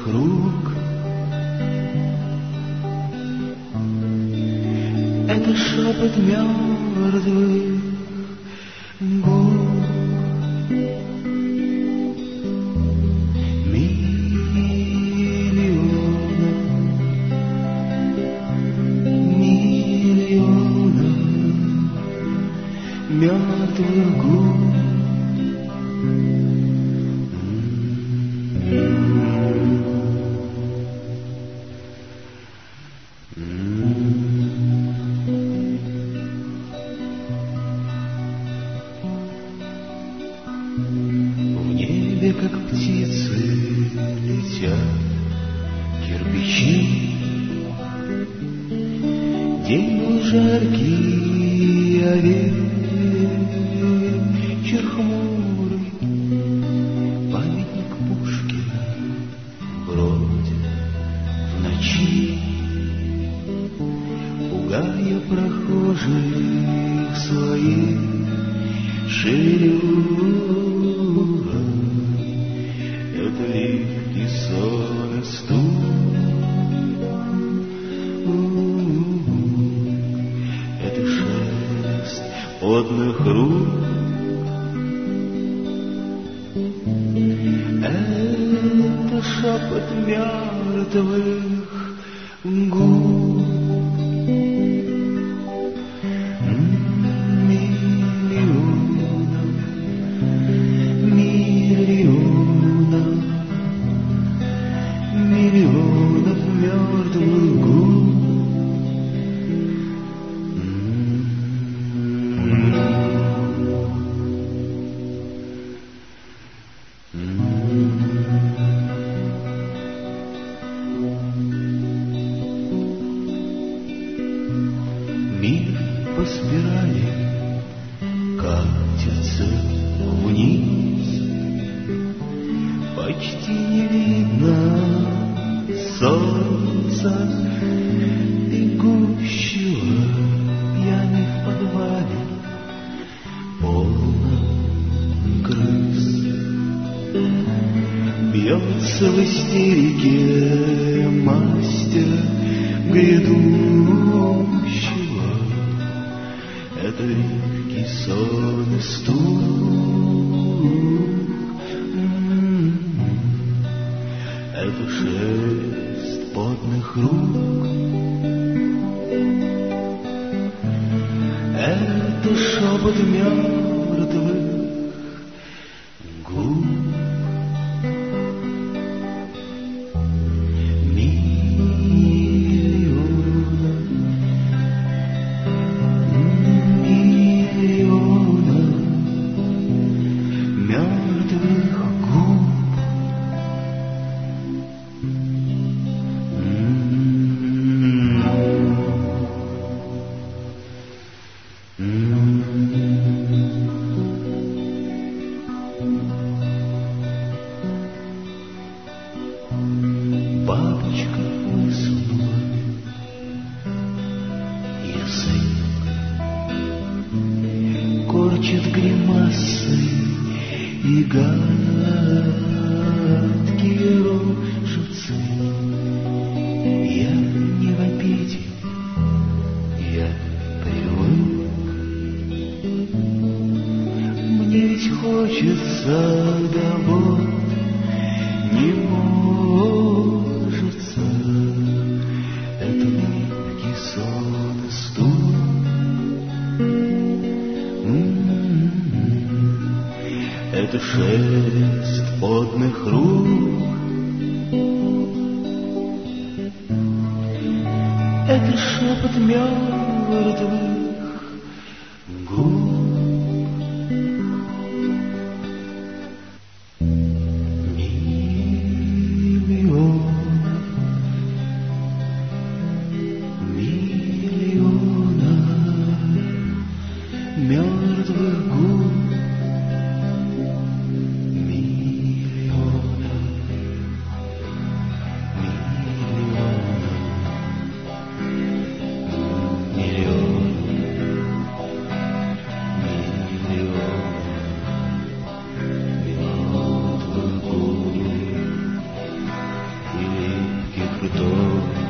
потных рук. Это шепот мертвых губ. Мертвых губ. В небе, как птицы, летят кирпичи. День был жаркий, а вечер хмурый. Памятник Пушкина бродит в ночи, пугая прохожих своей шевелюрой. Это липкий сон и стук, это шелест потных рук. Это шепот мертвых губ. Миллионов мертвых губ. Мир по спирали катится вниз, почти не видно солнца, бегущего пьяный в подвале, полно крыс. Бьется в истерике мастер грядущего. Это легкий сон и стук. Это шелест потных рук. Это шепот мертвых губ. Бабочка высунула язык, корчит гримасы и гадкие рожицы. Я не вопить, я привык. Мне ведь хочется, да вот не может. Это липкий сон и стук. Это шелест потных рук. Это шепот мертвых губ. Мертвых губ. Миллионов ртом.